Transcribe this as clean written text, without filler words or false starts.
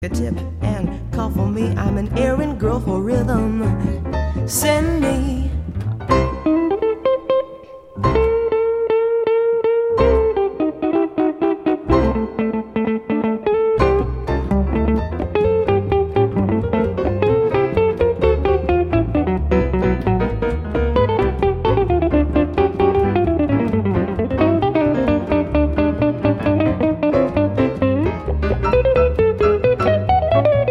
a tip and call for me. I'm an errand girl for rhythm. Send me